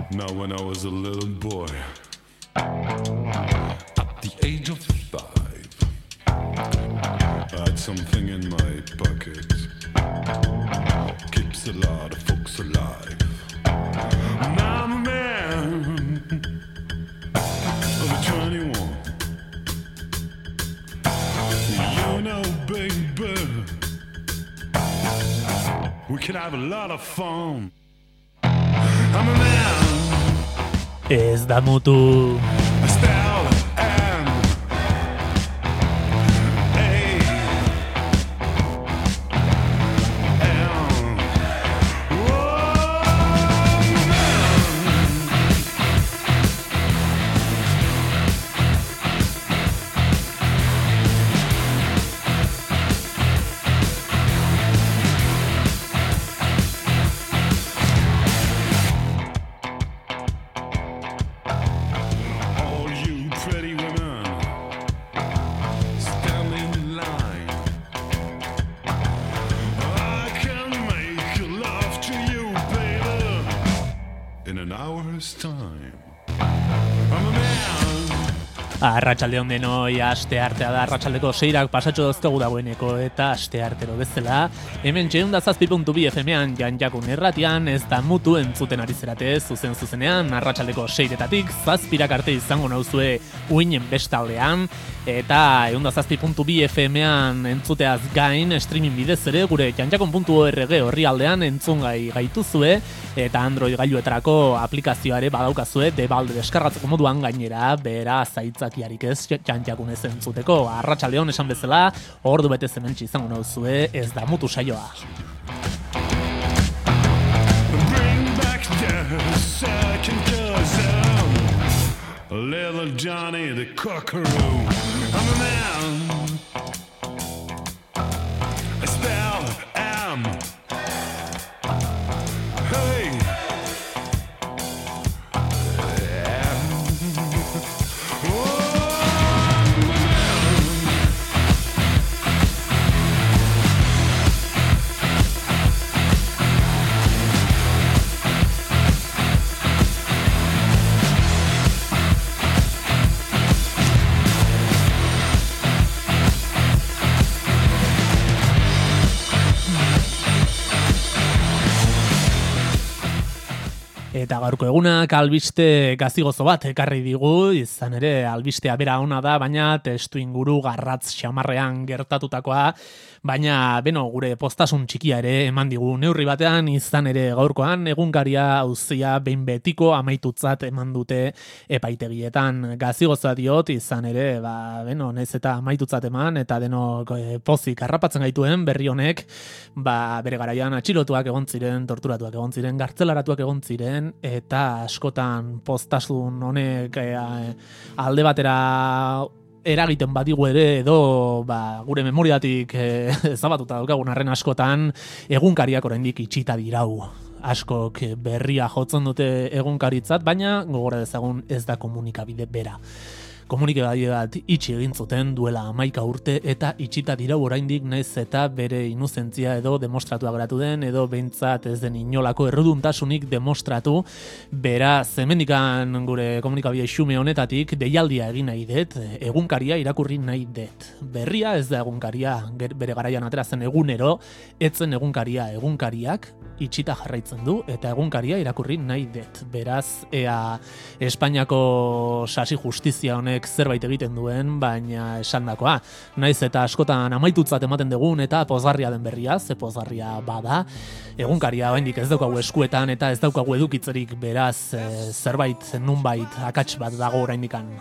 Now when I was a little boy, at the age of 5, I had something in my pocket, keeps a lot of folks alive. Now I'm a man of 21. You know, baby, we can have a lot of fun. I'm a man. Ez da mutu. Arratsalde on denoi, asteartea da, arratsaldeko 6ak pasatxo dozkagu dagoeneko eta asteartero bezala. Hemen 107.2 FM-an Janjakun irratian ez da mutu entzuten ari zerate zuzenean, arratsaldeko 6etatik 7 arte izango nauzue uinen bestaldean, eta 107.2 FM-an entzuteaz gain streaming bidez ere gure janjakun.org orrialdean entzungai gaituzue, eta Android gailuetarako aplikazioare badaukazue debalde deskargatzeko moduan gainera, bera zaitzakiarik ez Janjakunez entzuteko. Arratsaldeon esan bezala, ordu bete hementsi izango nauzue, ez da mutu saioa. Little Johnny the Cockaroo, I'm a man. I spell M. Hey. Eta gaurko egunak albiste gazigozo bat ekarri digu, izan ere albistea bera ona da, baina testu inguru garratz xamarrean gertatutakoa, baina gure postasun txikia ere eman digu neurri batean, izan ere gaurkoan egunkaria auzia behin betiko amaitutzat eman dute epaitegietan. Gazigozoa diot, izan ere, naiz eta amaitutzat eman, eta denok pozik harrapatzen gaituen berri honek, bere garaian atxilotuak egon ziren, torturatuak egon ziren, gartzelaratuak egon ziren, eta askotan postasun honek alde batera eragiten badigu ere, edo gure memoriatik ezabatuta daukagun arren askotan egunkariak oraindik itxita dirau. Askok berria jotzen dute egunkaritzat, baina gogora dezagun ez da komunikabide bera. Komunikabide bat itxi egin zuten duela 11 urte eta itxita dira oraindik, naiz eta bere inuzentzia edo demostratua geratu den, edo behintzat ez den inolako erruduntasunik demostratu. Beraz, hemendikan gure komunikabide xume honetatik deialdia egin nahi dut, egunkaria irakurri nahi dut. Berria ez da egunkaria, bere garaian atera zen egunero, etzen egunkaria, egunkariak itxita jarraitzen du, eta egunkaria irakurri nahi dut. Beraz, ea Espainiako sasi justizia honek zerbait egiten duen, baina esandakoa. Naiz eta askotan amaitutzat ematen dugun eta pozgarria den berria, ze pozgarria bada. Egunkaria oraindik ez daukagu eskuetan eta ez daukagu edukitzerik, beraz zerbait nunbait akats bat dago oraindikan.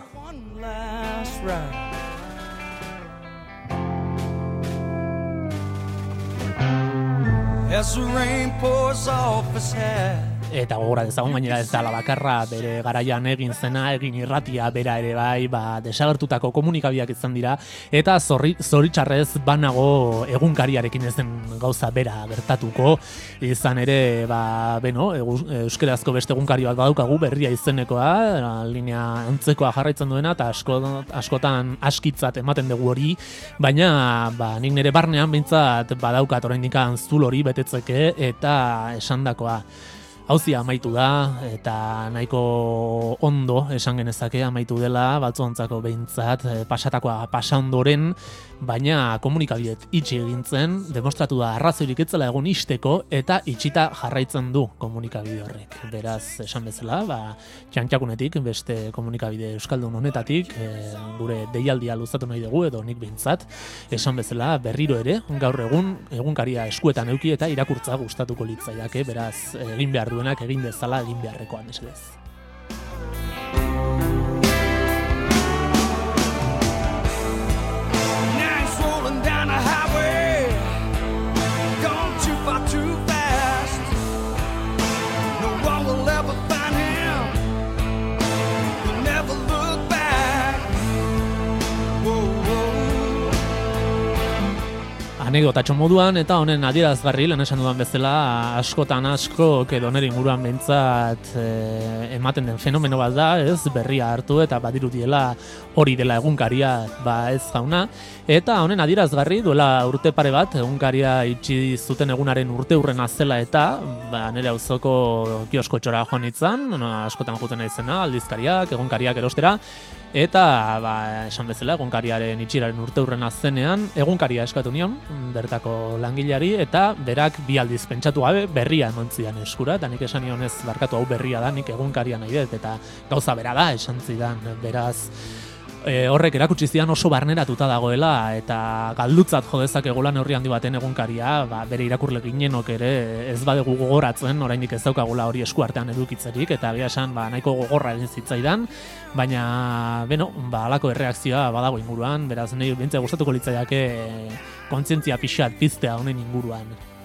As the rain pours off his head. Eta gogora dezagun gainera ez dela bakarra, bere garaian egin zena, egin irratia bera ere bai, desagertutako komunikabideak izan dira, eta zoritxarrez banago egunkariarekin ez den gauza bera gertatuko, izan ere, euskerazko beste egunkari bat badaukagu, berria izenekoa, linea antzekoa jarraitzen duena, eta askotan askitzat ematen dugu hori, baina nik nire barnean behintzat badaukat oraindik zulo hori betetzeke, eta esandakoa. Auzia amaitu da, eta nahiko ondo esan genezake amaitu dela, batzuontzako behintzat, pasatakoa pasa ondoren, baina komunikabideet itxi egin zen, demostratu da arrazoirik etzela egun ixteko, eta itxita jarraitzen du komunikabide horrek. Beraz, esan bezala, txantxakunetik, beste komunikabide euskaldun honetatik, gure deialdia luzatu nahi dugu, edo nik behintzat, esan bezala, berriro ere, gaur egunkaria eskuetan euki eta irakurtza gustatuko litzaiake, beraz, egin behar duenak egin dezala egin beharrekoan mesedez. Anekdotatxo moduan eta honen adierazgarri lehen esan dudan bezala askotan askok edo nire inguruan behintzat ematen den fenomeno bat da, ez berria hartu eta badirudiela hori dela egunkaria ez jauna, eta honen adierazgarri duela urte pare bat egunkaria itxi zuten egunaren urteurrena zela eta nire auzoko kiosko txora joan itzan, askotan juten naizena aldizkariak, egunkariak erostera, eta esan bezala egunkariaren itxiraren urteurrena zenean egunkaria eskatu nion bertako langileari eta berak bi aldiz pentsatu gabe berria eman zidan eskura, eta nik esan nionez barkatu hau berria da, nik egunkaria nahi dut eta gauza bera da esan zidan, beraz horrek erakutsi zidan oso barneratuta dagoela eta galdutzat jodezak egola neurri handi baten egunkaria, bere irakurle ginenok ere ez badegu gogoratzen, oraindik ez daukagula hori eskuartean edukitzerik eta egia esan nahiko gogorra egin zitzaidan, baina halako erreakzioa badago inguruan, beraz nahi bintzea gustatuko litzaiake kontzientzia pixat piztea honen inguruan.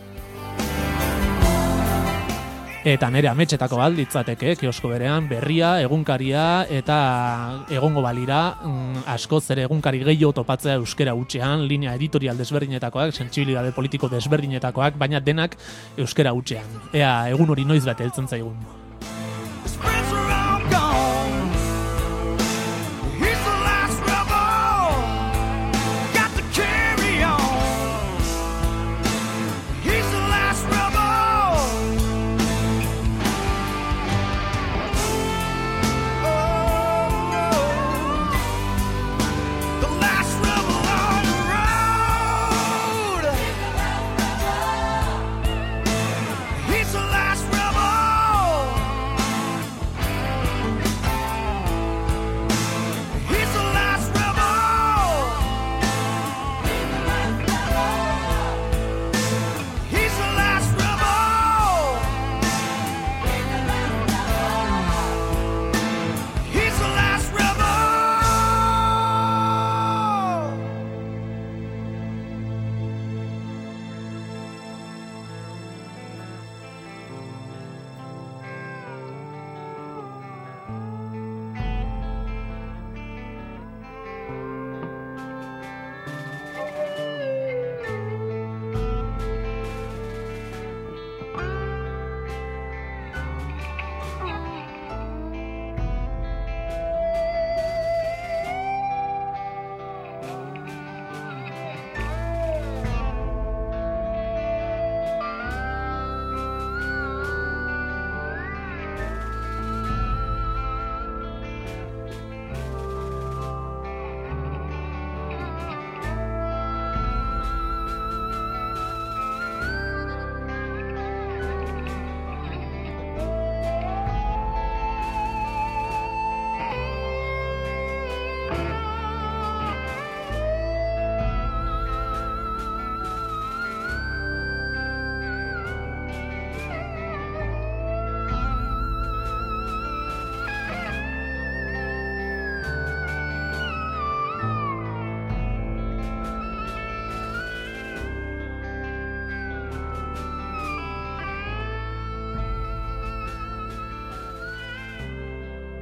Eta nire ametxetako bat litzateke, kiosko berean, berria, egunkaria eta egongo balira askoz ere egunkari gehiago topatzea euskera hutsean, linea editorial desberdinetakoak, sentsibilitate politiko desberdinetakoak, baina denak euskera hutsean. Ea egun hori noiz bat heltzen zaigun.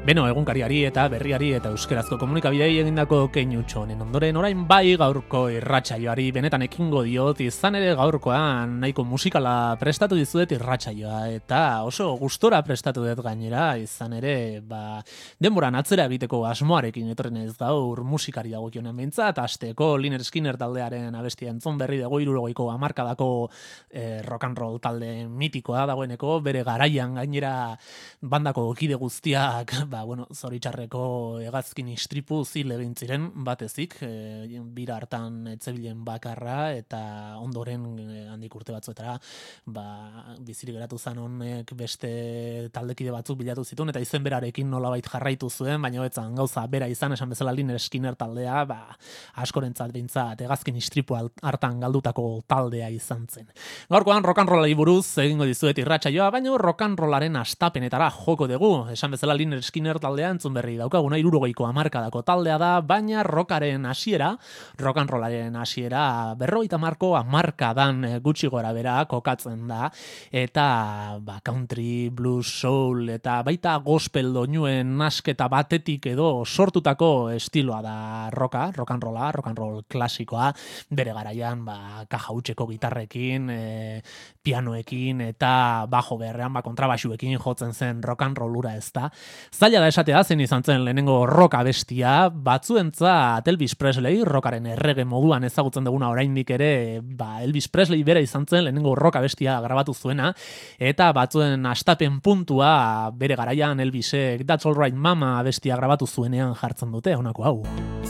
Beno, egunkariari eta berriari eta euskerazko komunikabidei egindako keinutxo honen ondoren orain bai gaurko irratsaioari benetan ekingo diot, izan ere gaurkoan nahiko musikala prestatu dizuet irratsaioa eta oso gustora prestatu dut gainera, izan ere denboran atzera egiteko asmoarekin etorren ez gaur musikari dagokionen behintzat, hasteko Lynyrd Skynyrd taldearen abestia entzun berri dugu 70ko hamarkadako rock and roll talde mitikoa dagoeneko, bere garaian gainera bandako kide guztiak zoritxarreko hegazkin istripu zil egin ziren batezik, bira hartan etzebilen bakarra eta ondoren handik urte batzuetara bizirik geratu zan honek beste taldekide batzuk bilatu zituen eta izen berarekin nolabait jarraitu zuen, baina etzan gauza bera izan, esan bezala Lynyrd Skynyrd taldea askorentzat behintzat hegazkin istripu hartan galdutako taldea izan zen. Gaurkoan rock and rollari buruz egingo dizuet irratsaioa, baina rock and rollaren hastapenetara joko dugu, esan bezala Lynyrd Skynyrd taldea entzun berri daukaguna 70ko hamarkadako taldea da, baina rockaren hasiera, rock and rollaren hasiera 50ko hamarkadan gutxi gora bera kokatzen da, eta country, blues, soul eta baita gospel doinuen nasketa batetik edo sortutako estiloa da rock and roll klasikoa, bere garaian kaja hutseko gitarrekin, pianoekin eta bajo beharrean kontrabaxuekin jotzen zen rock and rollura ez da. Zaila da esatea zen izan zen lehenengo rock abestia, batzuentzat Elvis Presley, rockaren errege moduan ezagutzen duguna oraindik ere, Elvis Presley bera izan zen lehenengo rock abestia grabatu zuena, eta batzuen hastapen puntua bere garaian Elvisek That's All Right Mama abestia grabatu zuenean jartzen dute, honako hau.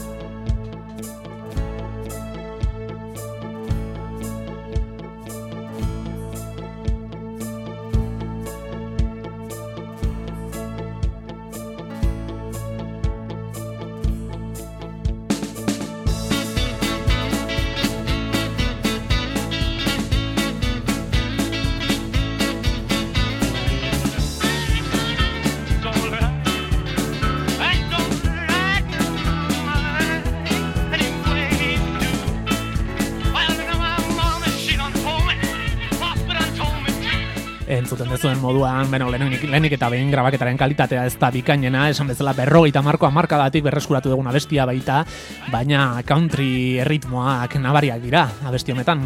Entzuten dezuen moduan, lehenik eta behin grabaketaren kalitatea ez da bikainena, esan bezala 50ko hamarkadatik berreskuratu dugun abestia baita, baina country erritmoak nabariak dira abesti honetan.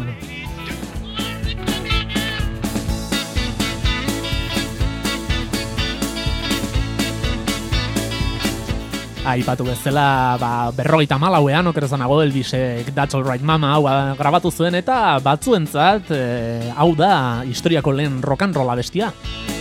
Aipatu bezala, 54ean okerezanago Elvisek That's All Right Mama hau grabatu zuen eta batzuentzat hau da historiako lehen rock and roll abestia.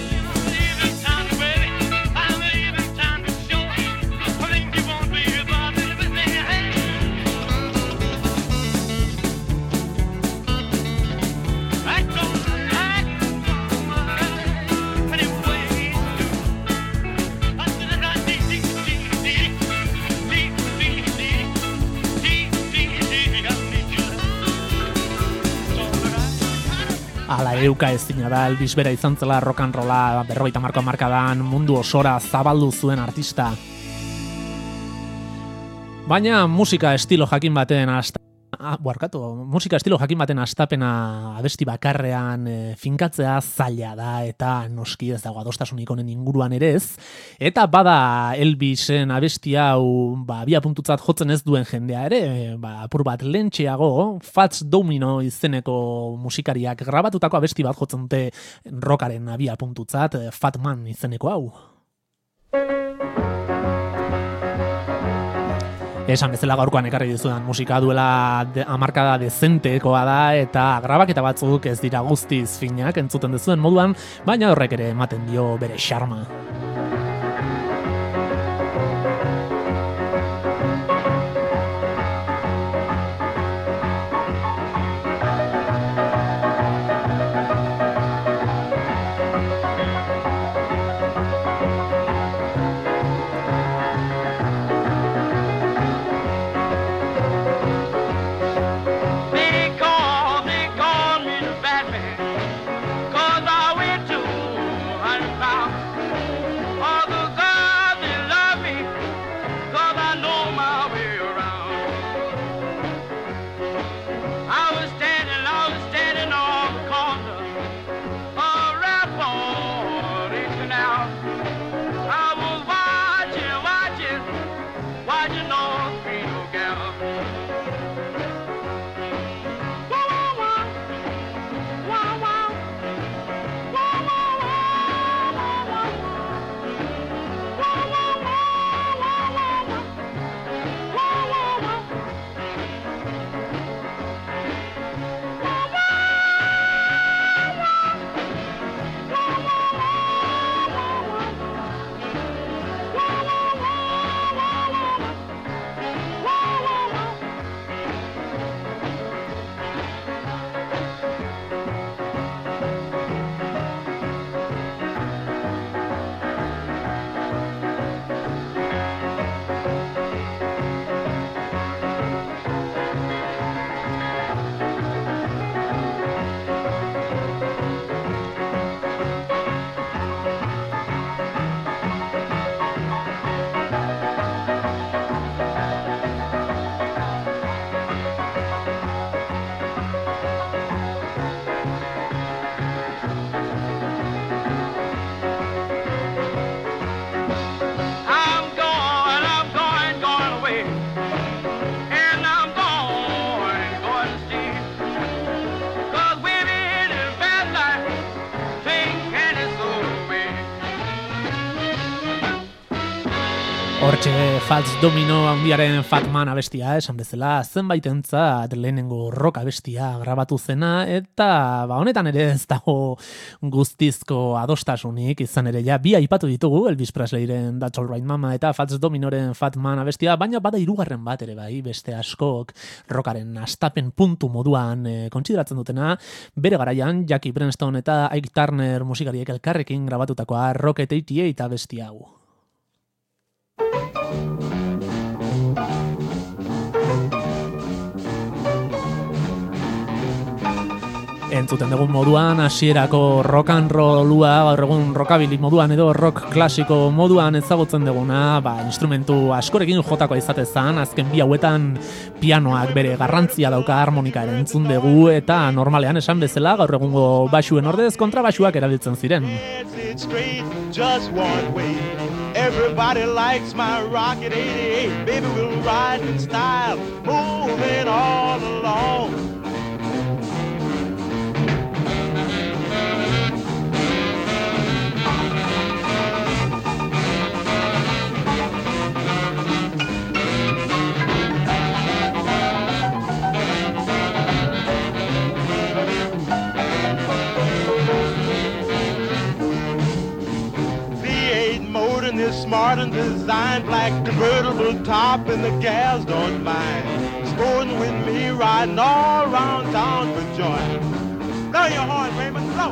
Ala euka ezina da, Elvis bera izan zela rock and rolla 50ko hamarkadan mundu osora zabaldu zuen artista. Baina musika estilo jakin baten hastapena abesti bakarrean finkatzea zaila da eta noski ez dago adostasunik honen inguruan ere ez. Eta bada Elvisen abesti hau abia puntutzat jotzen ez duen jendea ere, apur bat lentxeago Fats Domino izeneko musikariak grabatutako abesti bat jotzen dute rockaren abia puntutzat, Fat Man izeneko hau. Esan bezala gaurkoan ekarri dizudan musika duela hamarkada dezentekoa da eta grabaketa batzuk ez dira guztiz finak entzuten dezuen moduan, baina horrek ere ematen dio bere xarma. Hortxe Fats Domino handiaren Fat Man abestia, esan bezala, zenbaitentzat lehenengo rock abestia grabatu zena, eta honetan ere ez dago guztizko adostasunik, izan ere ja, bi aipatu ditugu, Elvis Presleyren That's All Right Mama eta Fats Dominoren Fat Man abestia, baina bada hirugarren bat ere bai, beste askok rockaren astapen puntu moduan kontsideratzen dutena, bere garaian Jackie Brenston eta Ike Turner musikariek elkarrekin grabatutakoa Rocket 88 abestia hau. Entzuten dugun moduan, hasierako rock and rollua, gaur egun rockabilly moduan edo rock klasiko moduan ezagutzen duguna, instrumentu askorekin jotakoa izatezan, azken bi hauetan pianoak bere garrantzia dauka harmonika ere entzun dugu, eta normalean esan bezala gaur egungo baxuen ordez kontrabasuak erabiltzen ziren. Everybody likes my Rocket 88. Baby, we'll ride in style, moving all along. Is smart and designed, black convertible top, and the gals don't mind sporting with me, riding all around town for joy. Blow your horn, Raymond, blow.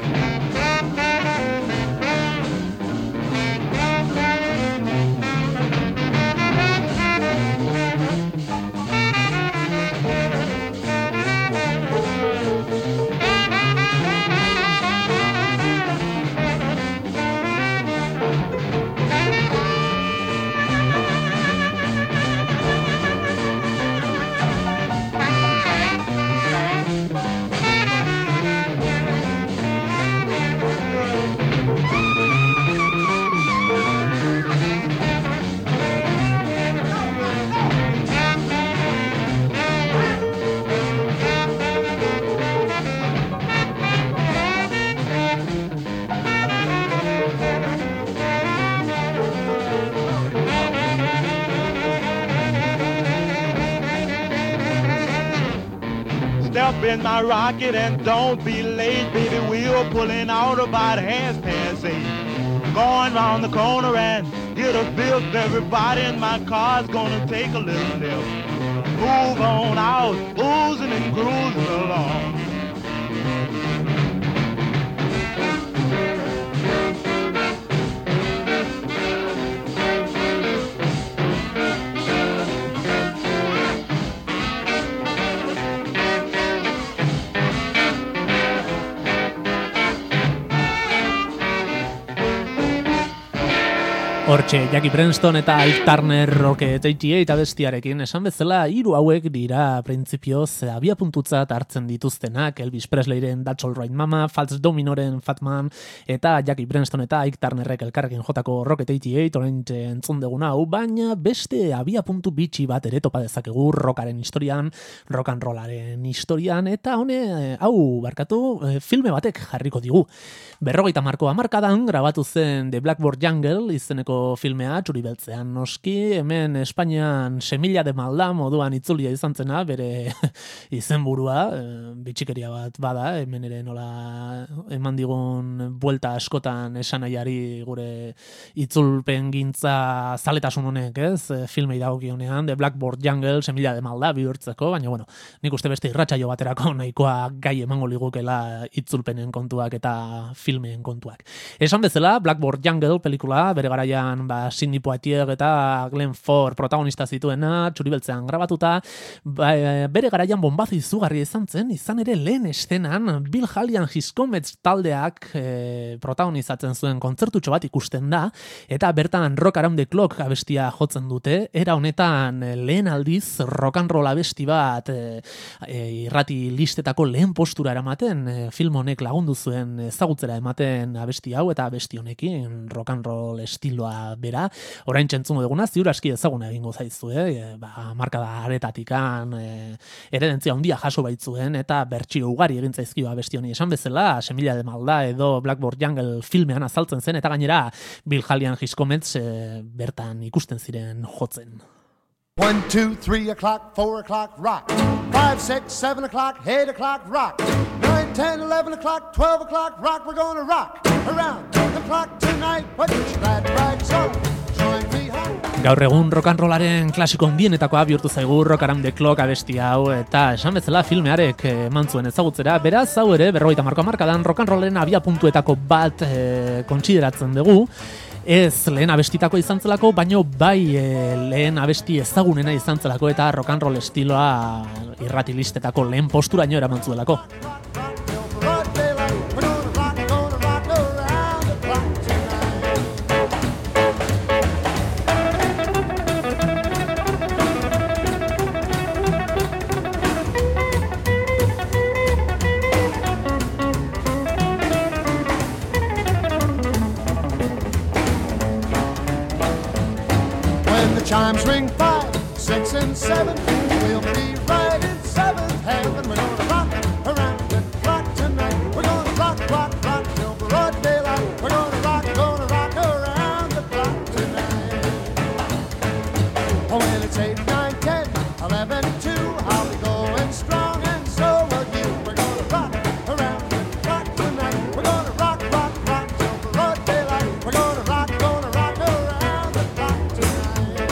Step in my rocket and don't be late, baby. We're pulling out about 8:30. Going round the corner and get a bill. Everybody in my car's gonna take a little nip. Move on out, oozing and cruising along. Hortxe, Jackie Brenston eta Ike Turner Rocket 88 abestiarekin esan bezala hiru hauek dira printzipioz abiapuntutzat hartzen dituztenak Elvis Presleyren That's All Right Mama, Fats Dominoren Fat Man eta Jackie Brenston eta Ike Turnerrek elkarrekin jotako Rocket 88 oraintxe entzun deguna hau, baina beste abiapuntu bitxi bat ere topa dezakegu rockaren historian, rock and rollaren historian, eta filme batek jarriko digu. 50 hamarkadan grabatu zen The Blackboard Jungle izeneko filmea, txuri beltzean noski, hemen Espainian Semilla de Malda moduan itzulia izan zena, bere izenburua, bitxikeria bat bada, hemen ere nola eman digun buelta askotan esanaiari gure itzulpen gintza zaletasun honek, ez? Filmei dagokionean, The Blackboard Jungle, Semilla de Malda bihurtzeko, baina bueno, nik uste beste irratsaio baterako nahikoa gai emango ligukela itzulpenen kontuak eta filmeen kontuak. Esan bezala, Blackboard Jungle pelikula, bere garaian Sidney Poitier eta Glenn Ford protagonista zituena, txuribeltzean grabatuta, bere garaian bombazo izugarri izan ere lehen eszenan Bill Haley and His Comets taldeak protagonizatzen zuen kontzertutxo bat ikusten da, eta bertan Rock Around the Clock abestia jotzen dute, era honetan lehen aldiz rock and roll abesti bat irrati listetako lehen postura eramaten, film honek lagundu zuen ezagutzera ematen abesti hau, eta abesti honekin rock and roll estiloa da bera. Orain txentzungo duguna, ziur aski ezaguna egingo zaizu, markada aretatikan eredentzia handia jaso baitzuen, eta bertsio ugari egin zaizkio abesti honi. Esan bezala, Semilla de Malda edo Blackboard Jungle filmean azaltzen zen, eta gainera Bill Hallian Hiskometz bertan ikusten ziren jotzen. 1, 2, 3 o'clock, 4 o'clock, rock. 5, 6, 7 o'clock, 8 o'clock, rock. 9, 10, 11 o'clock, 12 o'clock, rock. We're gonna rock around the clock tonight. Put your glad rags on, join me home. Gaur egun rock and rollaren klasiko handienetakoa bihurtu zaigu Rock Around the Clock abesti hau, eta esan bezala filmearek eman zuen ezagutzera. Beraz, hau ere, 50 markadan rock and rollaren abia puntuetako bat kontsideratzen dugu. Ez lehen abestitako izan zelako, baino bai lehen abesti ezagunena izan zelako, eta rock and roll estiloa irratilistetako lehen posturaino eraman zuelako. Chimes ring 5, 6, and 7. We'll be right in 7th heaven. We're gonna rock around the clock tonight. We're gonna rock, rock, rock till broad daylight. We're gonna rock around the clock tonight. Oh, when it's 8, 9, 10, 11, 2, I'll be going strong, and so will you. We're gonna rock around the clock tonight. We're gonna rock, rock, rock till broad daylight. We're gonna rock around the clock tonight.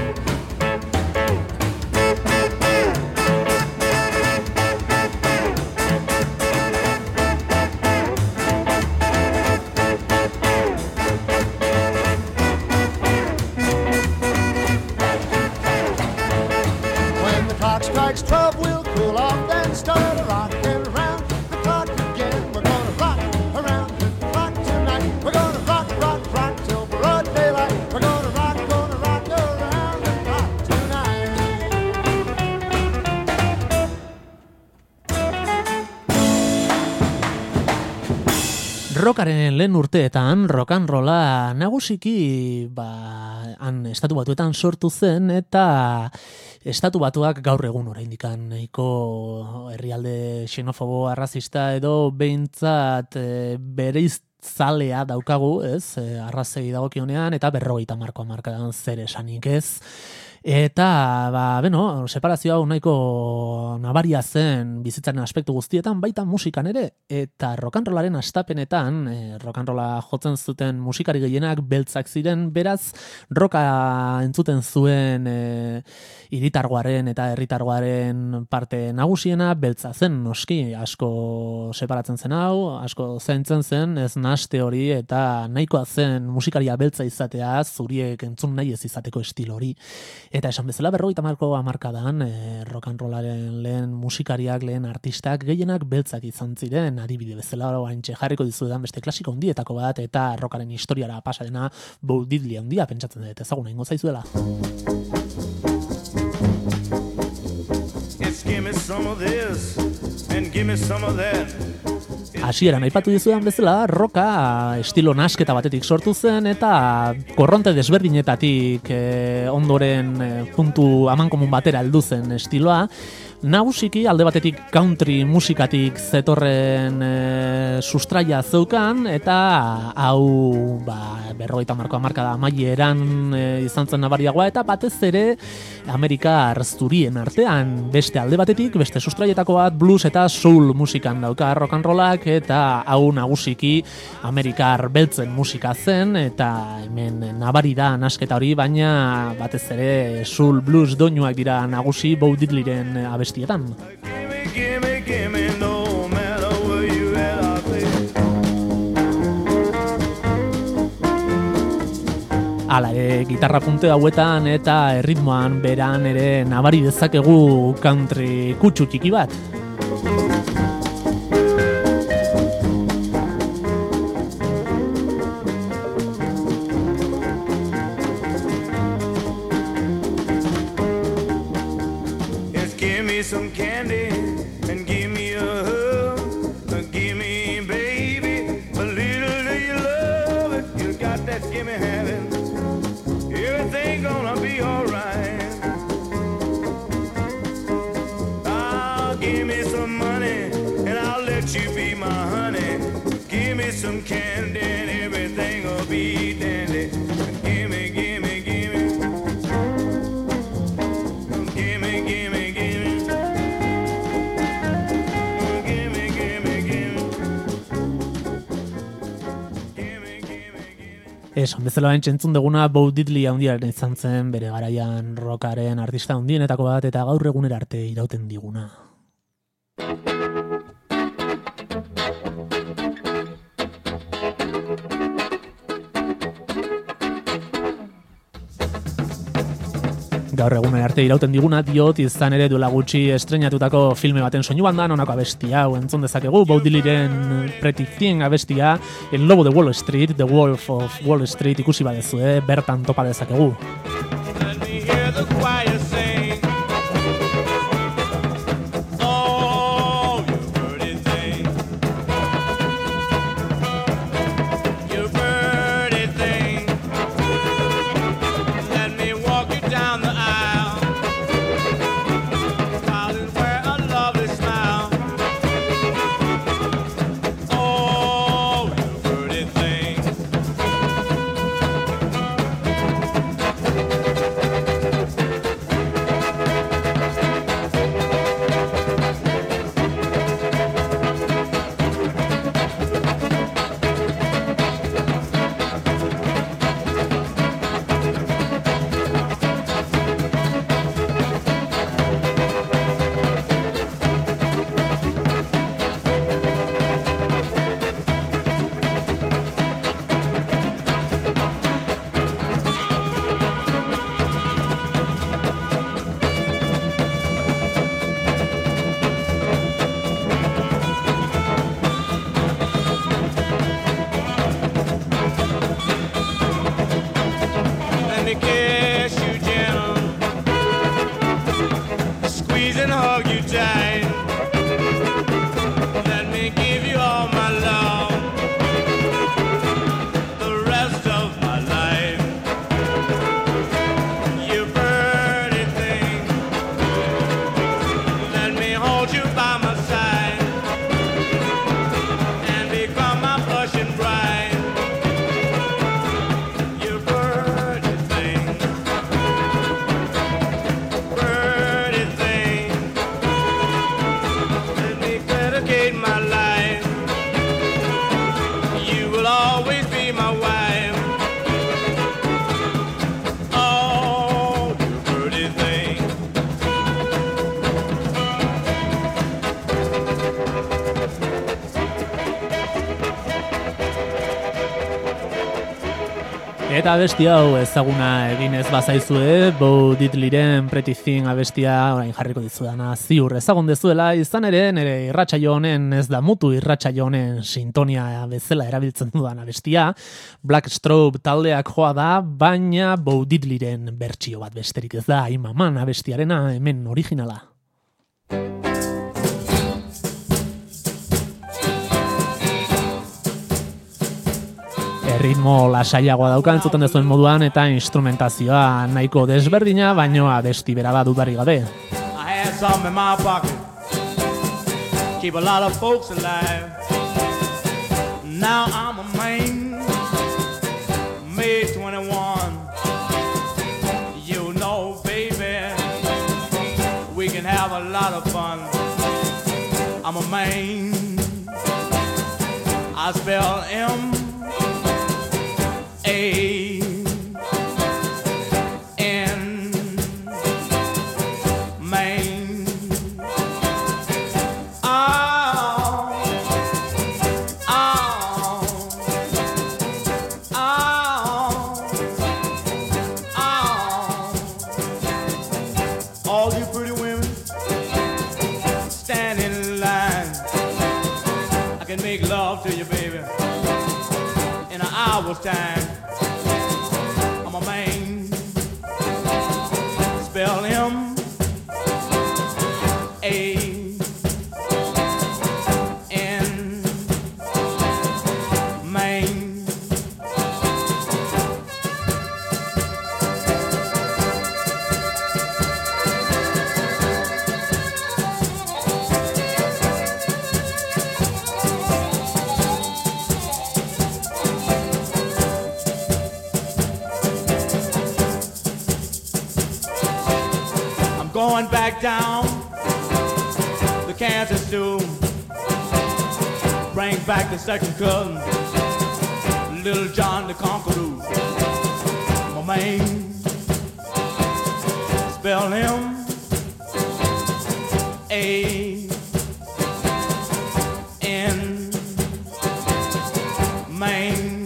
Strikes 12, we'll cool off, then start rocking around the clock again. We're gonna rock around the clock tonight. We're gonna rock, rock, rock till broad daylight. We're gonna rock around the clock tonight. Rockaren lehen urteetan, rock and rolla nagusiki han estatu batuetan sortu zen, eta Estatu Batuak gaur egun oraindikan nahiko herrialde xenofobo, arrazista edo behintzat bereizzalea daukagu, ez? Arrazei dagokionean, eta 50 markadan zer esanik ez. Eta, separazio hau nahiko nabaria zen bizitzaren aspektu guztietan, baita musikan ere, eta rock and rollaren astapenetan, rock and rolla jotzen zuten musikari gehienak beltzak ziren, beraz, rocka entzuten zuen hiritargoaren eta herritargoaren parte nagusiena beltza zen, noski, asko separatzen zen hau, asko zaintzen zen, ez nahaste hori, eta nahikoa zen musikaria beltza izatea, zuriek entzun nahi ez izateko estilo hori. Eta esan bezala 50 markadan rock and rollaren lehen musikariak, lehen artistak gehienak beltzak izan ziren, adibide bezala oraintxe jarriko dizuetan beste klasiko handietako bat, eta rockaren historiara pasa dena Bo Diddley handia pentsatzen dut ezaguna ingo zaizuela. Hasieran aipatu dizudan bezala, rocka estilo nasketa batetik sortu zen, eta korronte desberdinetatik ondoren puntu amankomun batera heldu zen estiloa. Nagusiki alde batetik country musikatik zetorren sustraia zeukan, eta hau 50 markada amaieran izan zen nabariagoa, eta batez ere Amerikar zurien artean beste alde batetik, beste sustraietako bat blues eta soul musikan dauka rock and rollak, eta hau nagusiki Amerikar beltzen musika zen, eta hemen nabari da nasketa hori, baina batez ere soul blues doinuak dira nagusi Bo Diddleyren abestietan. Hala ere, gitarra punte hauetan eta erritmoan beran ere nabari dezakegu country kutsu txiki bat. Some candy and give me a hug. Give me, baby, a little do you love it. You got that gimme having. Give me some money and I'll let you be my honey. Give me some candy and everything will be dandy. Give me, give me, give me. Give me, give me, give me. Give me, give me, give me. Give me, give me, give me. Esan bezala entzun duguna Bo Diddley handiaren izan zen, bere garaian rockaren artista handienetako bat, eta gaur egunera arte irauten diguna. Gaur egun arte irauten diguna diot, izan ere duela gutxi estreinatutako filme baten soinu bandan honako abestia hau entzun dezakegu, Bo Diddleyren Pretty Thing abestia, El Lobo de Wall Street, The Wolf of Wall Street ikusi badezue, bertan topa dezakegu. Let me hear the choir sing. Oh, you pretty thing. You pretty thing. Let me walk you down the aisle. While you wear a lovely smile. Oh, you pretty thing. Let me kiss you gentle, squeeze and hug you tight. Let me give you all my love, the rest of my life. You pretty thing, let me hold you by my side and become my blushing bride. You pretty thing, pretty thing. Let me dedicate my life. You will always be my wife. Oh, you pretty thing. Eta abestia hau ezaguna eginez bazaizue, Bo Diddleyren Pretty Thing abestia orain jarriko dizudana ziur ezagun dezuela, izan ere nire irratsaio honen ez da mutu irratsaio honen sintonia bezala erabiltzen dudan abestia, Black Strobe taldeak joa da, baina Bo Diddleyren bertsio bat besterik ez da, Imaman abestiarena hemen originala. Ritmo lasaiagoa dauka entzuten dezuen moduan eta instrumentazioa nahiko desberdina, baino abesti bera da dudarik gabe. I had something in my pocket, keep a lot of folks alive. Now I'm a man, May 21. You know, baby, we can have a lot of fun. I'm a man, I spell M-A-N, man. All you pretty women, stand in line. I can make love to you, baby, in an hour's time. I'm a man, spell M-A-N, man. Nancy Stew. Bring back the second cousin, Little John the Conqueror. My man, spell him A-N, man.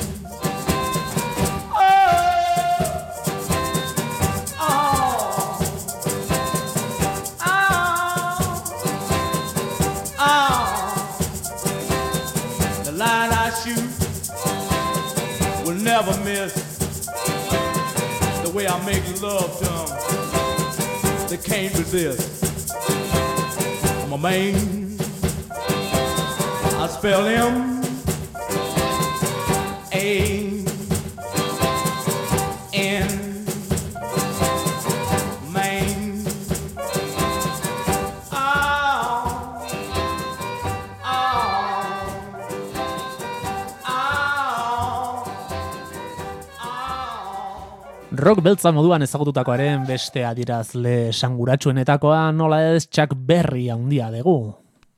Never miss the way I make love to them. They can't resist. I'm a man. I spell him A-N, man. Rock beltza moduan ezagututakoaren beste adierazle esanguratsuenetakoa nola ez Chuck Berry handia dugu.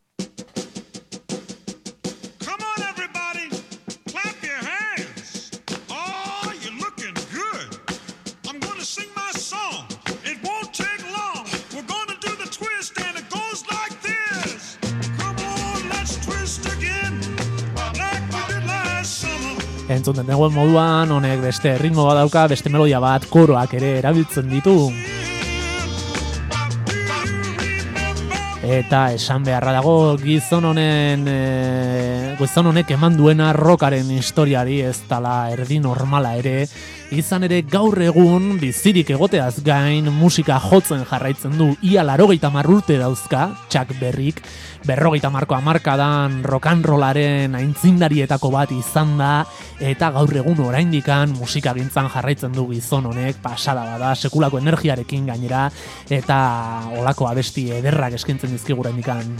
Entzuten dagoen moduan, honek beste ritmo bat dauka, beste melodia bat, koroak ere erabiltzen ditu. Eta esan beharra dago gizon honek eman duena rockaren historiari ez dala erdi normala ere, izan ere gaur egun bizirik egoteaz gain musika jotzen jarraitzen du. Ia 80 urte dauzka Chuck Berryk, 50 hamarkadan rock and rollaren aintzindarietako bat izan da, eta gaur egun oraindikan musikagintzan jarraitzen du gizon honek, pasada bada, sekulako energiarekin gainera, eta olako abesti ederrak eskaintzen dizkigu oraindikan.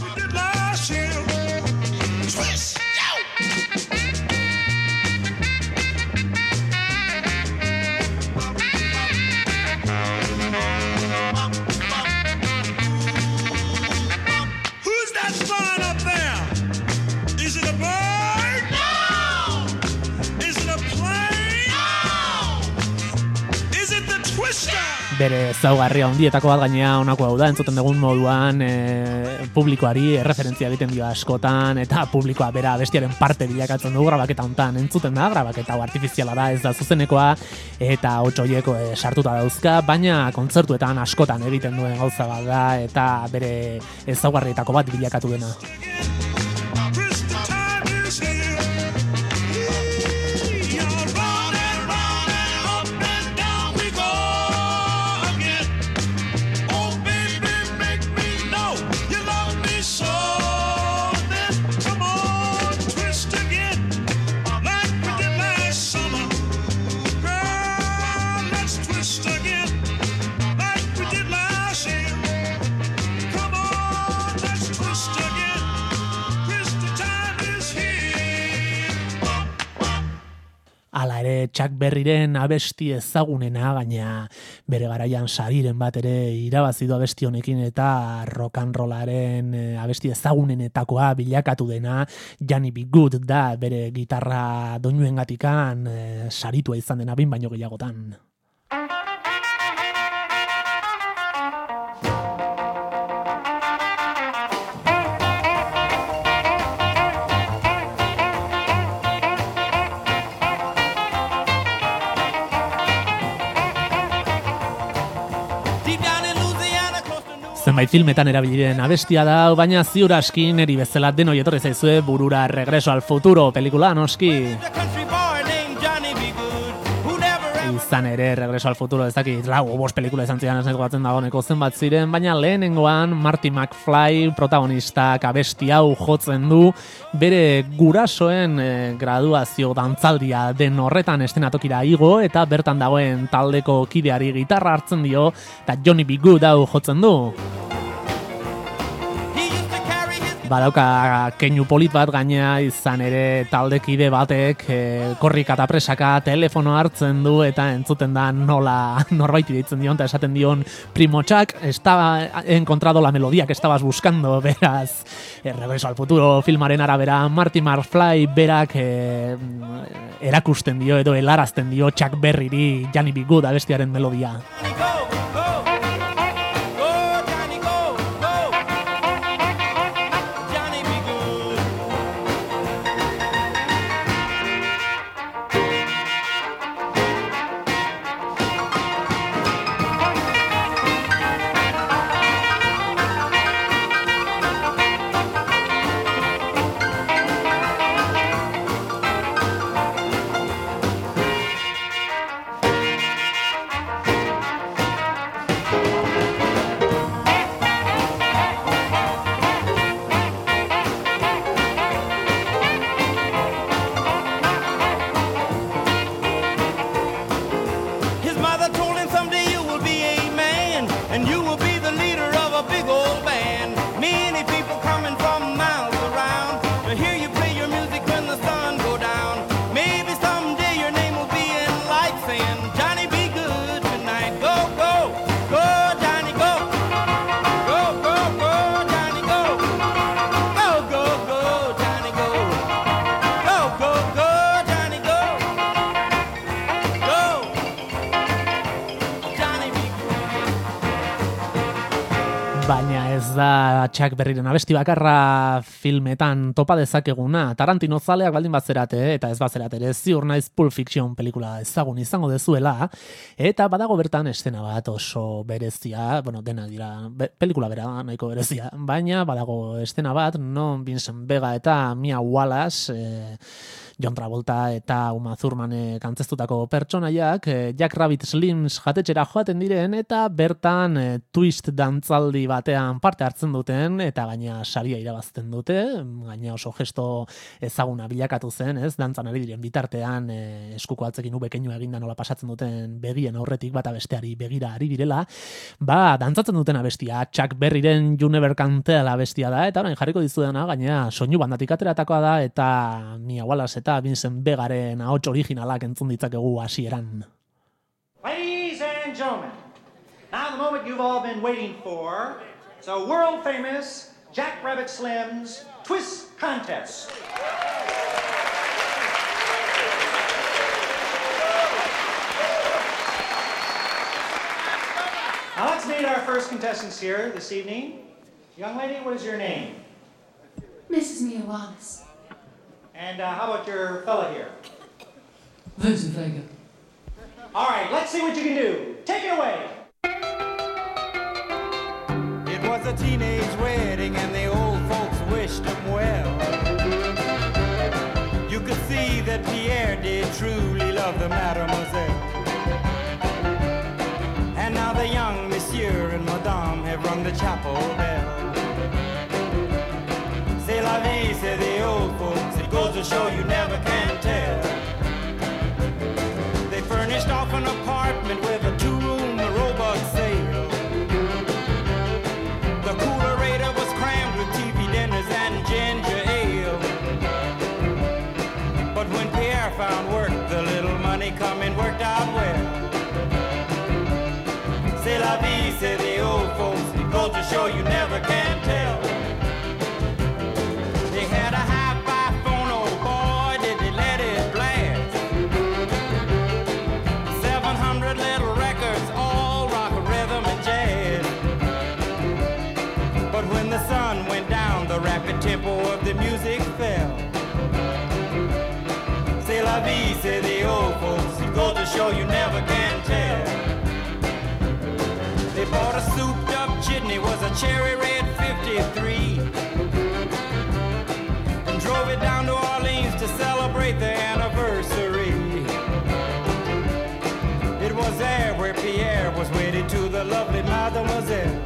Bere ezaugarria handietako bat gainea honako hau da, entzuten dugun moduan publikoari erreferentzia egiten dio askotan, eta publikoa bera bestiaren parte bilakatzen du grabaketa hontan. Entzuten da, grabaketa artifiziala da, ez da zuzenekoa, eta 8 horiek sartuta dauzka, baina kontzertuetan askotan egiten duen gauza bat da, eta bere ezaugarrietako bat bilakatu dena. Hala ere, Chuck Berryren abesti ezagunena, baina bere garaian sariren bat ere irabazi du abesti honekin, eta rock and rollaren abesti ezagunenetakoa bilakatu dena Johnny B. Good da, bere gitarra doinuengatikan saritua izan dena behin baino gehiagotan. Zenbait filmetan erabiliren abestia da, baina ziur aski neri bezala denoi etorri zaizue burura Regreso al Futuro pelikula, noski. Izan ere, Regreso al Futuro ez dakit, 4-5 pelikula izan zidan ez netgoatzen dagoeneko zenbat ziren, baina lehenengoan Marty McFly protagonistak abesti hau jotzen du, bere gurasoen graduazio dantzaldia den horretan estenatokira igo, eta bertan dagoen taldeko kideari gitarra hartzen dio, eta Johnny B. Good hau jotzen du. Badauka keinu polit bat gainea izan ere taldekide batek korrika eta presaka telefono hartzen du eta entzuten da nola norbaiti deitzen dion eta esaten dion Primotxak, he encontrado la melodía que estabas buscando, beraz Regreso al futuro filmaren arabera Marty McFly berak erakusten dio edo helarazten dio Chuck Berryri Johnny B. Good abestiaren melodia. Chuck Berryren abesti bakarra filmetan topa dezakeguna. Tarantino zaleak baldin bazerate eta ez bazerate ere ziur naiz Pulp Fiction pelikula ezagun izango dezuela eta badago bertan estena bat oso berezia, bueno, dena dira pelikula bera nahiko berezia, baina badago estena bat non Vincent Vega eta Mia Wallace John Travolta eta Uma Thurman antzeztutako pertsonaiak Jack Rabbit Slims jatetxera joaten diren eta bertan twist dantzaldi batean parte hartzen duten eta gaina saria irabazten dute, gaina oso gesto ezaguna bilakatu zen, ez? Dantzan ari diren bitartean eskuko altzekin ubekeinu eginda nola pasatzen duten begien aurretik bata besteari begira ari direla, dantzatzen duten abestia Chuck Berryren You Never Can Tell abestia da eta orain jarriko dizudana gaina soinu bandatik ateratakoa da eta Mia Wallace eta Vincent Vegaren ahots originalak entzun ditzakegu hasieran. Ladies and gentlemen, now the moment you've all been waiting for, it's a world famous Jack Rabbit Slim's Twist Contest. Now let's meet our first contestants here this evening. Young lady, what is your name? Mrs. Mia Wallace. And how about your fella here? Vincent Vega. All right, let's see what you can do. Take it away. It was a teenage wedding and the old folks wished them well. You could see that Pierre did truly love the mademoiselle. And now the young monsieur and madame have rung the chapel bell. C'est la vie, say the old folks, it goes to show you never can tell. They furnished off an apartment with a 2-room robot sale. The coolerator was crammed with TV dinners and ginger ale. But when Pierre found work, the little money coming worked out well. C'est la vie, say the old folks, it goes to show you never can tell. They had a hi-fi phone, oh boy, did they let it blast. 700 little records, all rock, rhythm, and jazz. But when the sun went down, the rapid tempo of the music fell. C'est la vie, say the old folks, it goes to show you never can tell. They bought a souped-up jitney, was a cherry red 53. Drove it down to Orleans to celebrate the anniversary. It was there where Pierre was wedded to the lovely mademoiselle.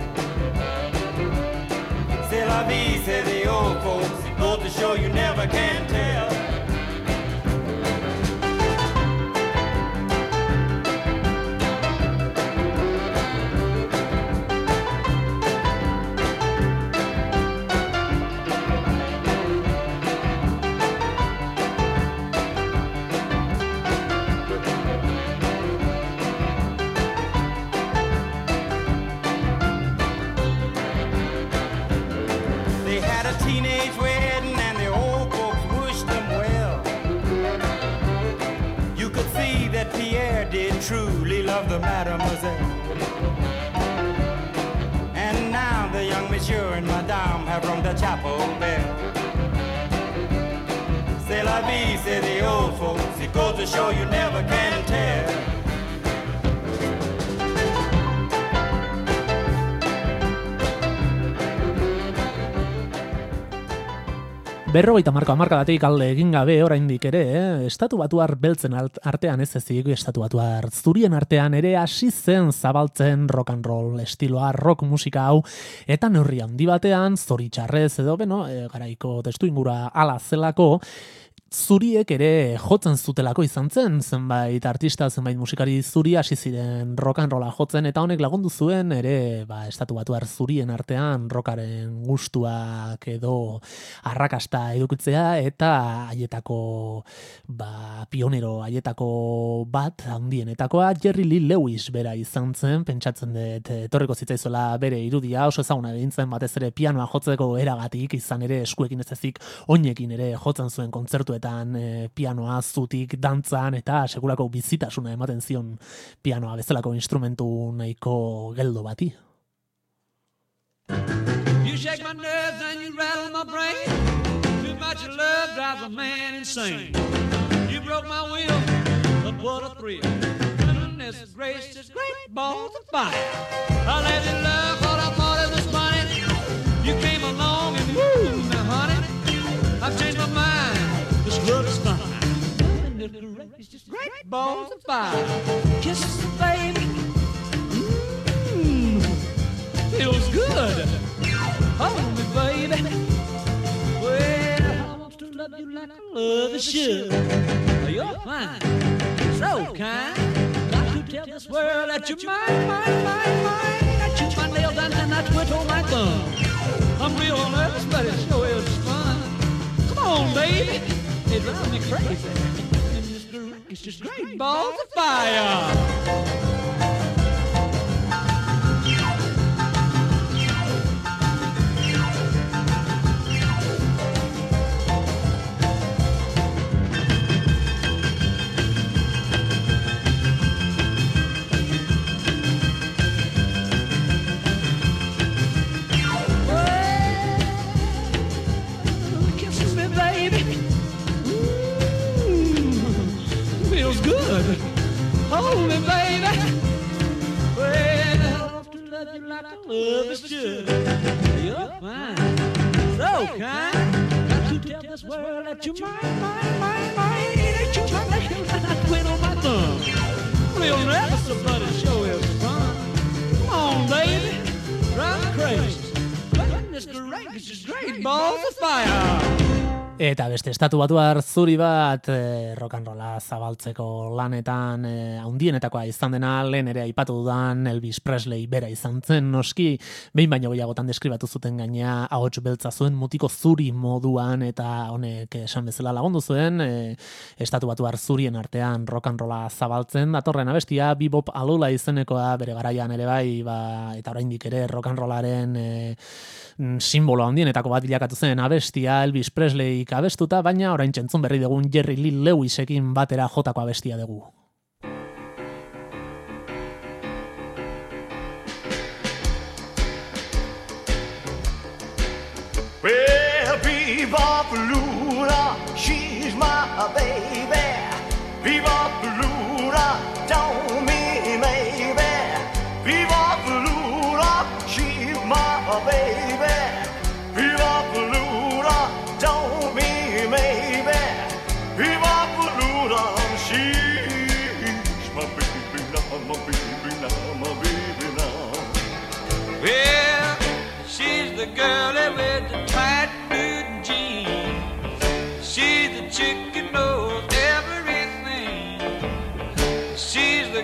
C'est la vie, say the old folks, it goes to show you never can tell. They had a teenage wedding and the old folks wished them well. You could see that Pierre did truly love the mademoiselle. And now the young monsieur and madame have rung the chapel bell. C'est la vie, say the old folks. It goes to show you never can tell. Berrogeita hamarkadatik alde egin gabe oraindik ere, estatu batuar beltzen artean ez ezik, estatu batuar zurien artean ere hasi zen zabaltzen rock and roll estiloa, rock musika hau, eta neurri handi batean, zoritxarrez edo, garaiko testu ingura ala zelako, zuriek ere jotzen zutelako izan zen, zenbait artista, zenbait musikari zuri hasi ziren rock and rolla jotzen, eta honek lagundu zuen ere estatu batuar zurien artean rockaren gustuak edo arrakasta edukitzea, eta haietako pionero haietako bat handienetakoa Jerry Lee Lewis bera izan zen, pentsatzen dut etorriko zitzaizuela bere irudia, oso ezaguna egin zen batez ere pianoa jotzeko eragatik, izan ere eskuekin ez ezik oinekin ere jotzen zuen kontzertu pianoa zutik dantzan eta sekulako bizitasuna ematen zion pianoa bezalako instrumentu nahiko geldo bati. You shake my nerves and you rattle my brain. Too much love drives a man insane. You broke my will, but what a thrill. Goodness gracious, great balls of fire. I let you love what I thought it was funny. You came along and woo, now honey, I've changed my mind. This love is fine. It's just great balls of fire. Kisses, baby. Feels good. Hold me, baby. Well, I want to love you like I love you should. You're fine. So kind. Got to tell this world that you're mine. I chew my nails down and I twiddle my thumb. I'm real nervous, but it sure is fun. Come on, baby. It drives me crazy. It's just great balls of fire. Hold me, baby. Well, I want to love you like I love you should. You're fine, so kind. Got to tell this world that you're mine. That you're mine, that I twiddle my thumb. Real nervous, but it sure is fun. Come on, baby, drive me crazy. Goodness gracious, great balls of fire. Eta beste estatu batuar zuri bat rock'n'rolla zabaltzeko lanetan handienetakoa izan dena, lehen ere aipatu dudan Elvis Presley bera izan zen, noski behin baino gehiagotan deskribatu zuten gaina ahots beltza zuen mutiko zuri moduan, eta honek esan bezala lagundu zuen estatu batuar zurien artean rock'n'rolla zabaltzen. Datorren abestia Bebop Alula izenekoa, bere garaian ere bai, eta oraindik ere rock'n'rollaren simbolo handienetako bat bilakatu zen abestia Elvis Presley abestuta, baina orain entzun berri dugun Jerry Lee Lewisekin batera jotako abestia dugu. Well, Bebop Luna, she's my baby. Bebop Luna, don't me maybe. Bebop Luna, she's my baby. Bebop Luna, don't me maybe. Bebop Luna, she's my baby now, my baby now, my baby now. Well, she's the girlie with the tight blue jeans. She's the chick who knows everything. She's the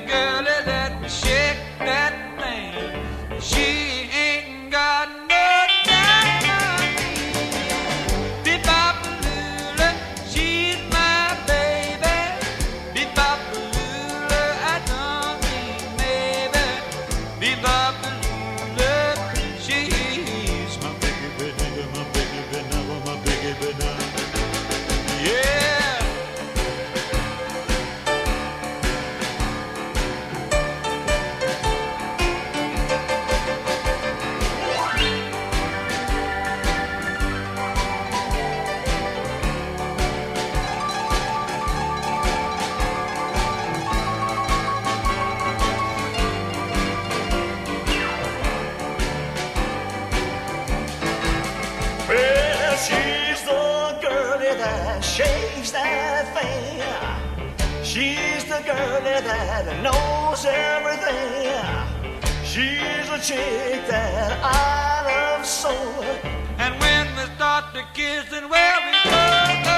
that shakes that thing. She's the girlie that knows everything. She's a chick that I love so. And when we start to kiss and where we go.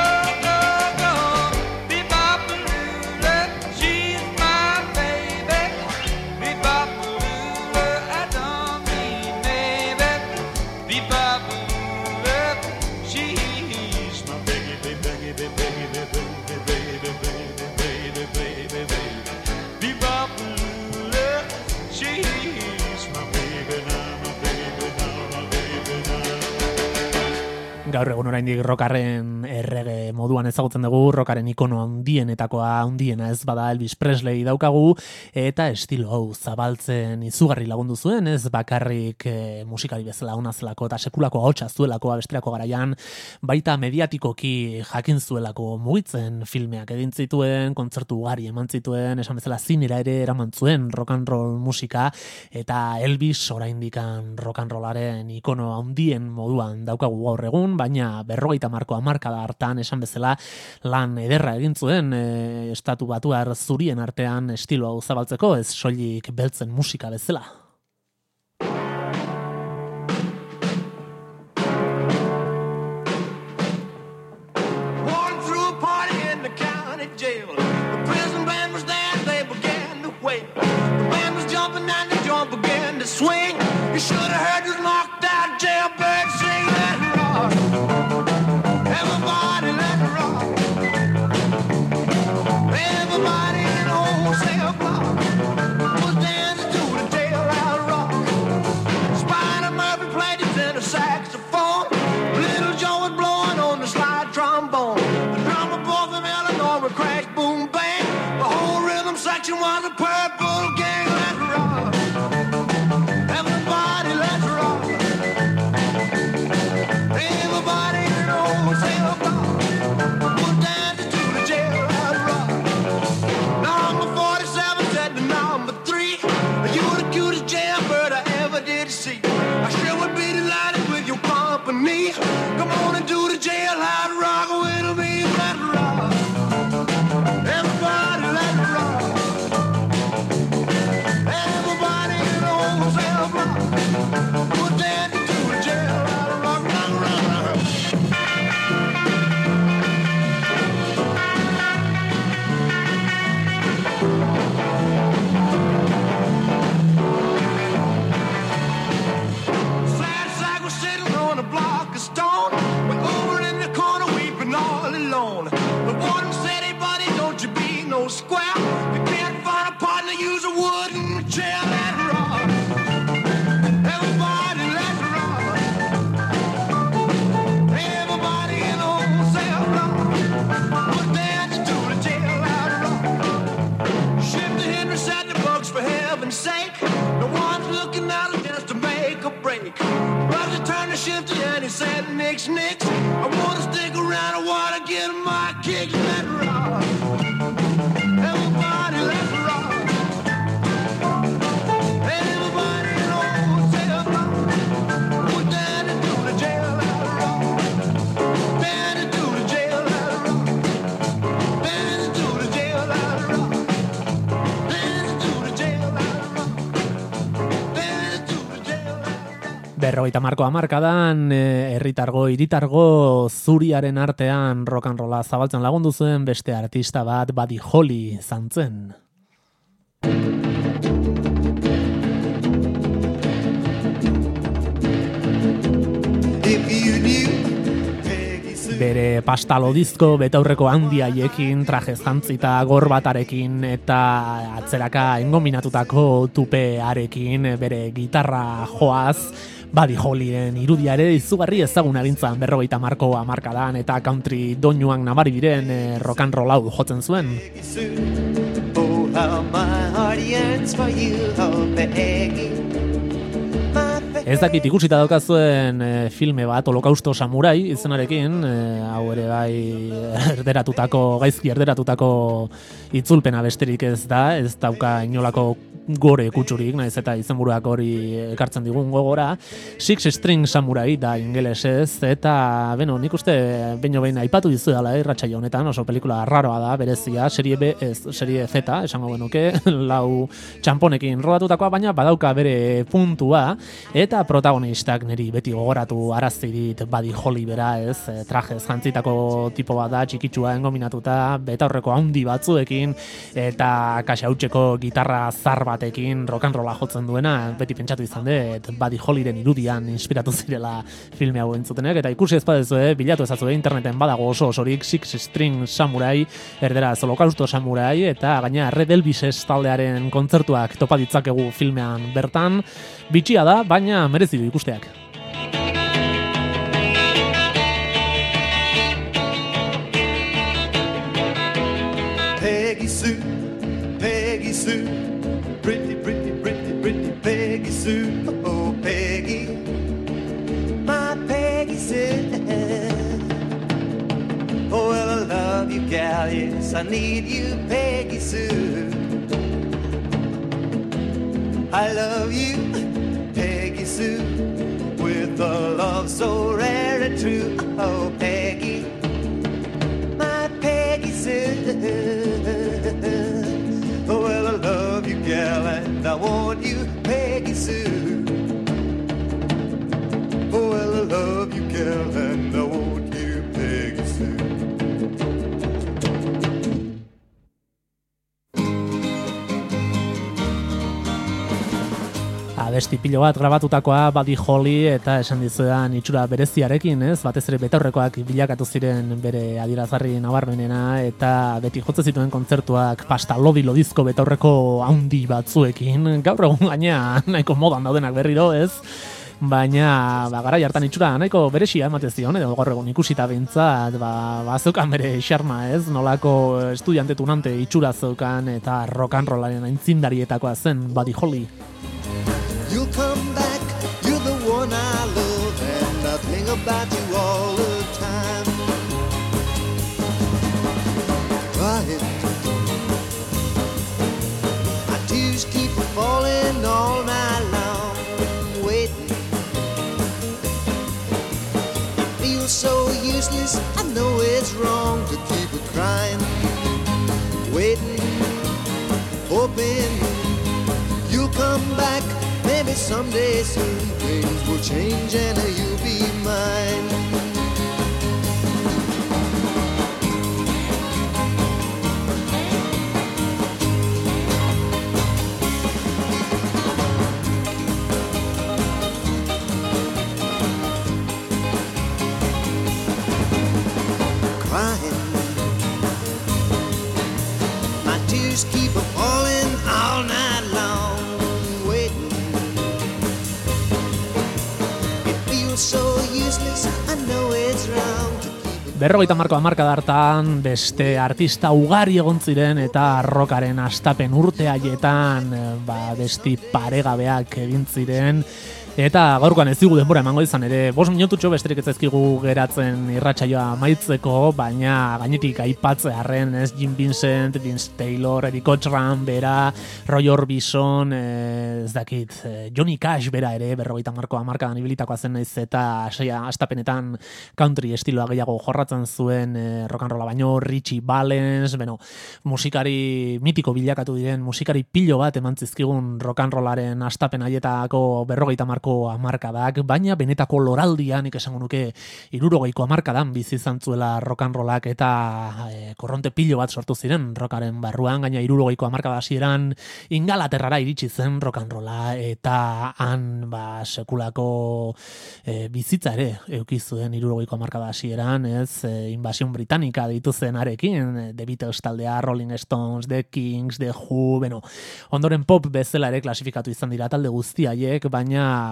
Be-bop-a-lula, she's my baby. Be-bop-a-lula, I don't mean maybe. Be-bop-a-lula, she's my baby. Be-bop-a-lula, she's my baby now, my baby now, my baby now. Gaur egun oraindik rockaren errege moduan ezagutzen dugu, rockaren ikono handiena ez bada Elvis Presley daukagu, eta estilo hau zabaltzen izugarri lagundu zuen, ez bakarrik musikari bezala ona zelako eta sekulako ahotsa zuelako abesterako garaian, baita mediatikoki jakin zuelako mugitzen filmeak egin zituen, kontzertu ugari eman zituen, esan bezala zinera ere eraman zuen rock and roll musika, eta Elvis oraindikan rock and rollaren ikono handien moduan daukagu gaur egun, baina 50 hamarkada hartan esan bezala lan ederra egin zuen estatu batuar zurien artean estilo hau zabaltzeko, ez soilik beltzen musika bezala. Walking through a party in the county jail. The prison band was there, they began to wail. The band was jumping and the joint began to swing. You should have heard this knocked out jailbird sing that rock. Everybody let it rock. Everybody in the wholesale block was dancing to the jailhouse rock. Spider Murphy played his tenor saxophone. Little Joe was blowing on the slide trombone. The drummer boy from Illinois would crash, boom, bang. The whole rhythm section was a purple gang. Let's rock. Everybody, let's rock. Everybody in the wholesale block was dancing to the jailhouse rock. Number 47 said to number 3, you're the cutest jailbird I ever did see. I sure would be delighted with your company. Come on and do the jailhouse rock with me. Let's rock. Everybody, let's rock. Everybody in the wholesale block was dancing to the jailhouse rock. Rock, rock, rock. Sad sack was sitting on a block of stone. We're over in the corner weeping all alone. The warden said, hey buddy, don't you be no square. You can't find a partner, use a wooden chair. Let's rock. Everybody, let's rock. Everybody in the wholesale block was dancing to the jailhouse rock. Shifty Henry said the bugs for heaven's sake. No one's looking out just to make a break. Roger turned to Shifty and he said, nix, nix. I wanna stick around, I wanna get my kicks. Let's rock. Everybody, let's rock. Everybody in the wholesale block was dancing to the jailhouse rock. Dancing to the jailhouse rock. Dancing to the jailhouse rock. Dancing to the jailhouse rock. Dancing to the jailhouse rock. 50 hamarkadan hiritargo zuriaren artean rock and rolla zabaltzen lagundu zuen beste artista bat Buddy Holly izan zen. Bere pastalodizko betaurreko handiaiekin, traje jantzita gorbatarekin eta atzeraka engominatutako tupearekin, bere gitarra joaz, Buddy Hollyen irudia ere izugarri ezaguna gintzan 50 hamarkadan eta country doinuak nabari diren rock and roll hau jotzen zuen. Oh, how my heart yearns for you, oh, Peggy. Ez dakit ikusita daukazuen filme bat, Holokausto Samurai izenarekin, hau ere bai gaizki erderatutako itzulpena besterik ez da, ez dauka inolako gore kutsurik, naiz eta izenburuak hori ekartzen digun gogora. Six String Samurai da ingelesez, eta beno, nik uste behin aipatu dizuela irratsaio honetan, oso pelikula raroa da, berezia, serie B ez, serie Z, esango genuke, 4 txamponekin rodatutakoa, baina badauka bere puntua, eta protagonistak niri beti gogoratu arazi dit Buddy Holly bera, ez, trajez jantzitako tipo bat da, txikitsua engominatuta, betaurreko handi batzuekin, eta kaxautzeko gitarra zar batekin rock and rolla jotzen duena, beti pentsatu izan dut Buddy Hollyren irudian inspiratu zirela filme hau entzutenek, eta ikusi ez badezue, bilatu ezazue interneten badago osorik Six String Samurai, erderaz Holokausto Samurai, eta gaina Red Elvises taldearen kontzertuak topa ditzakegu filmean bertan, bitxia da, baina merezi du ikusteak. Peggy Sue, Peggy Sue, pretty, pretty, pretty, pretty Peggy Sue, oh Peggy, my Peggy Sue. Oh well, I love you, gal, yes, I need you, Peggy Sue. I love you, Peggy Sue, with a love so rare and true, oh Peggy, my Peggy Sue. Oh well, I love you, gal, and I want you, Peggy Sue. Oh well, I love you, gal, and I want you, Peggy Sue. Abesti pilo bat grabatutakoa Buddy Holly, eta esan dizuedan itxura bereziarekin, ez? Batez ere betaurrekoak bilakatu ziren bere adierazgarri nabarmenena, eta beti jotze zituen kontzertuak pasta lodizko betaurreko handi batzuekin, gaur egun gaina nahiko modan daudenak berriro, ez? Baina garai hartan itxura nahiko beresia ematen zion, edo gaur egun ikusita behintzat, zeukan bere xarma, ez? Nolako estudiante tunante itxura zeukan, eta rock and rollaren aintzindarietakoa zen Buddy Holly. You'll come back, you're the one I love, and I think about you all the time. Crying, my tears keep falling all night long, waiting. It feels so useless, I know it's wrong to keep it crying, waiting, hoping you'll come back. Maybe someday soon things will change and you'll be mine. Crying, my tears keep falling all night long. Berrogeita marko hamarkada hartan beste artista ugari egon ziren eta rockaren astapen urte haietan besti paregabeak egin ziren. Eta gaurkoan ez digu denbora emango izan ere, 5 minututxo besterik ez zaizkigu geratzen irratsaioa amaitzeko, baina gainetik aipatzearren, ez, Jim Vincent, Vince Taylor, Eric Cochran bera, Roy Orbison, ez dakit, Johnny Cash bera ere, 50 hamarkadan ibilitakoa zen naiz eta astapenetan country estiloa gehiago jorratzen zuen rock and rolla baino, Richie Valens, musikari mitiko bilakatu diren, musikari pilo bat eman zizkigun rock and rollaren astapen haietako 50 hamarkadak, baina benetako loraldian, nik esango nuke 60ko hamarkadan bizi izan zuela rock and rollak, eta korronte pilo bat sortu ziren rockaren barruan, gaina 60ko hamarkada hasieran Ingalaterrara iritsi zen rock and rolla, eta han sekulako bizitza ere eduki zuen 60ko hamarkada hasieran, ez, invasion britanika deitu zen arekin, The Beatles taldea, Rolling Stones, The Kings, The Who, ondoren pop bezala ere klasifikatu izan dira talde guztiaiek, baina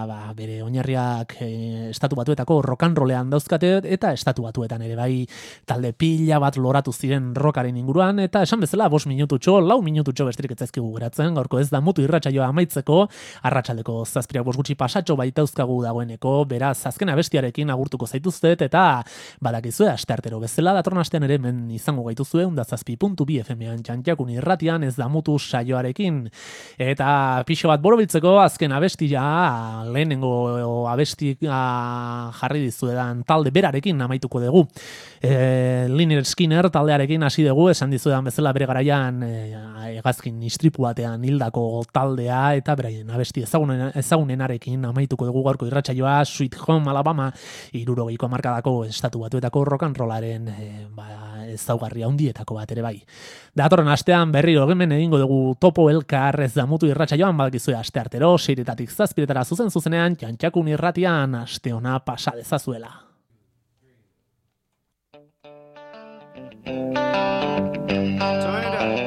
bere oinarriak estatu batuetako rock and rollean dauzkate eta estatu batuetan ere bai talde pila bat loratu ziren rockaren inguruan eta esan bezala 5 minututxo, 4 minututxo besterik ez zaizkigu geratzen, gaurko ez damutu irratsaioa amaitzeko, arratsaldeko 7 gutxi pasatxo baitauzkagu dagoeneko, beraz azken abestiarekin agurtuko zaituztet eta badakizue asteartero bezala datorren astean ere hemen izango gaituzue 107.2 FM-an Txantxakun irratian ez damutu saioarekin eta pixo bat borobiltzeko azken abestia lehenengo abestia jarri dizuedan talde berarekin amaituko dugu. Lynyrd Skynyrd taldearekin hasi dugu, esan dizuedan bezala bere garaian hegazkin istripu batean hildako taldea eta beraien abesti ezagunenarekin amaituko dugu gaurko irratsaioa Sweet Home Alabama 60ko hamarkadako estatu batuetako rock and rollaren ezaugarri handietako bat ere bai. Datorren astean berriro hemen egingo dugu topo elkar ez damutu irratsaioan badakizue asteartero 6:00 7:00 zuzenean Txantxakun irratian aste ona pasa dezazuela. Turn it up.